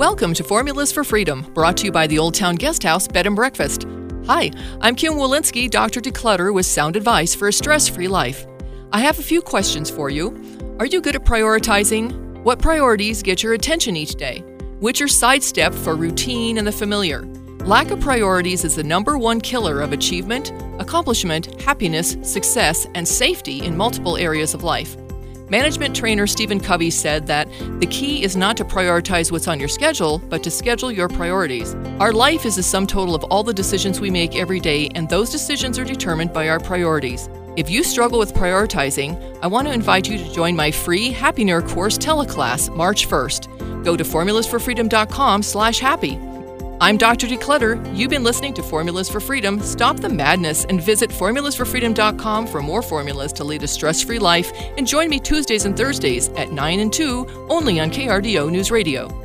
Welcome to Formulas for Freedom, brought to you by the Old Town Guesthouse Bed and Breakfast. Hi, I'm Kim Walensky, Dr. Declutter, with sound advice for a stress-free life. I have a few questions for you. Are you good at prioritizing? What priorities get your attention each day? Which are sidestepped for routine and the familiar? Lack of priorities is the number one killer of achievement, accomplishment, happiness, success, and safety in multiple areas of life. Management trainer Stephen Covey said that the key is not to prioritize what's on your schedule, but to schedule your priorities. Our life is the sum total of all the decisions we make every day, and those decisions are determined by our priorities. If you struggle with prioritizing, I want to invite you to join my free Happy Nerd course teleclass March 1st. Go to formulasforfreedom.com/happy. I'm Dr. Declutter. You've been listening to Formulas for Freedom. Stop the madness and visit formulasforfreedom.com for more formulas to lead a stress-free life. And join me Tuesdays and Thursdays at 9 and 2, only on KRDO News Radio.